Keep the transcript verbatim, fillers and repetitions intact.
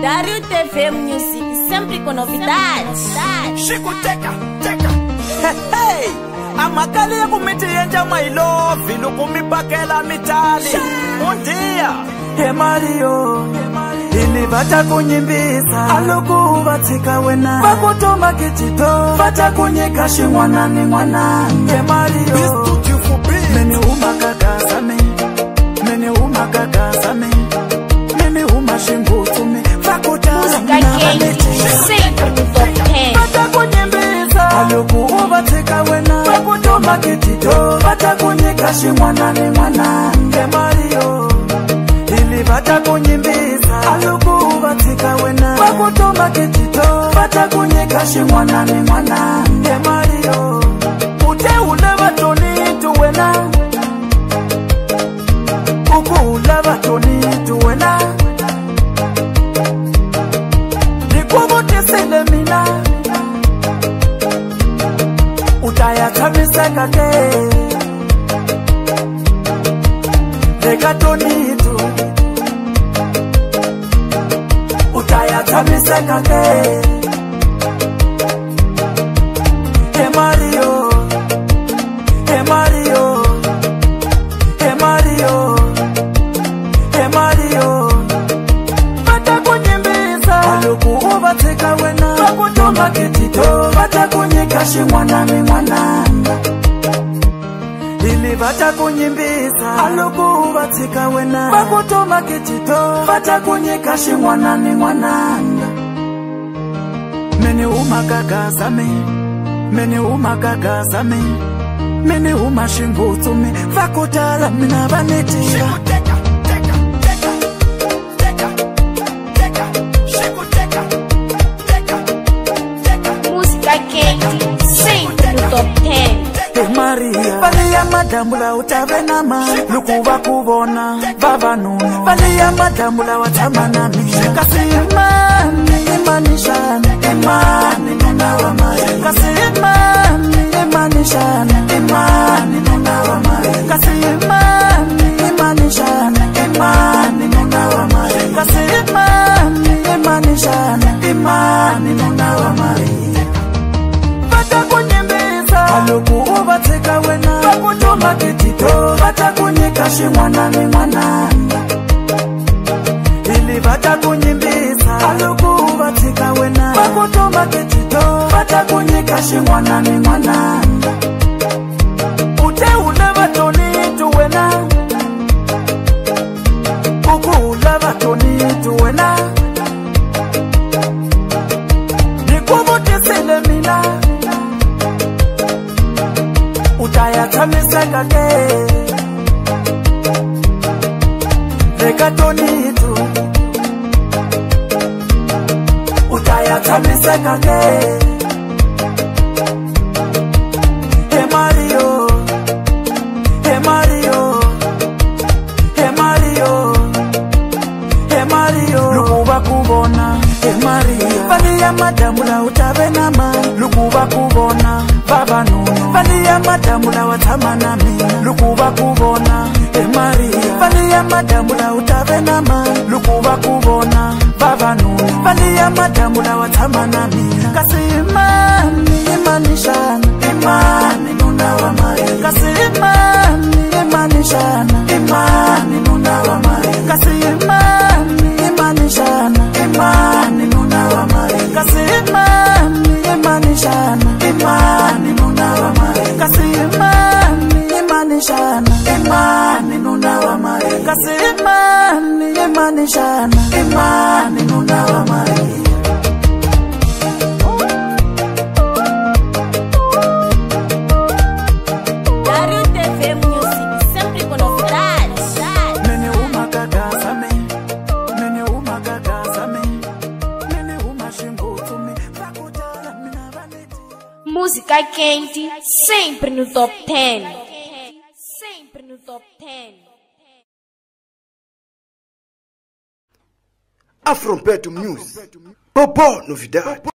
Dario T V Music, sempre com novidades. Chico Teka, Teka. Hey, hey. Amakali ya kumitienja my love, ilu kumipakela mitali. Un dia, Hey Mario, ili vata kunyimbisa aluku vatika wena vakutoma kitito vata kunyikashi mwana ni mwana. Hey Mario, mene umakakasa me, mene umakakasa me, mene umashingutu me vakutala vata kunyimbisa aluku vatika wena vakutoma kitito vata kunyikashi mwana ni mwana. Hey Mario, ili vata kunyimbisa aluku vatika wena vakutoma kitito vata kunyikashi mwana ni mwana. Hey Mario, ute ule vatoni tuwena uku ule vatoni tuwena nikuvutesele mina utayakamiseka ke rekatonitu utayakamiseka ke. Hey Mario, Hey Mario, Hey Mario, Hey Mario, vata kunyimbisa aluku uvatika wena vakutoma kitito vata kunyikashi mwana ni mwana. Ili vata kunyimbisa aluku vatika wena vakutoma kitito vata kunyikashi mwana ni mwana. Mene umakakasa me, mene umakakasa me, mene umashingutu me vakutala mina vanetira. Teka, Teka, Teka, Teka, Teka, Chico Teka, Teka, Teka. Música quente, sempre no top ten. Hey Maria, valia madambula utavenama lukuva kuvona vava nuno valia madambula watamanami kasi imani imanishana imani nuna wa Maria kasi imani imanishana imani nuna wa Maria kasi imani imanishana imani nuna wa Maria kasi imani imanishana imani nuna wa Maria vata kunyimbisa aluku uvatika wena vakutoma kitito vata kunyikashi mwana ni mwana. Ili vata kunyimbisa aluku uvatika wena vakutoma kitito vata kunyikashi mwana ni mwana. Ute ule vatoni tuwena uku ule vatoni tuwena nikuvutesele mina utayakamiseka ke rekatonitu utayakamiseka ke. Hey Mario, Hey Mario, Hey Mario, Hey Mario, lukuva kuvona. Hey Maria, valia madambula utavenama lukuva kuvona vava nuno valia madambula watamanami lukuva kuvona. Hey Maria, valia madambula utavenama lukuva kuvona vava nuno valia madambula watamanami kasi imani imanishana imani nuna wa Maria kasi imani imanishana imani nuna wa Maria kasi imani imanishana imani nuna wa Maria kasi imani imanishana imani nuna wa Maria kasi imani imanishana imani nuna wa Maria kasi imani imanishana imani nuna wa Maria. Dario T V Music, sempre com novidades. Mene umakakasa me, mene umakakasa me, mene umashingutu me vakutala mina vanetira. Música quente, sempre no top ten. Sempre no top ten. Afrompeto Music, Popó novidade.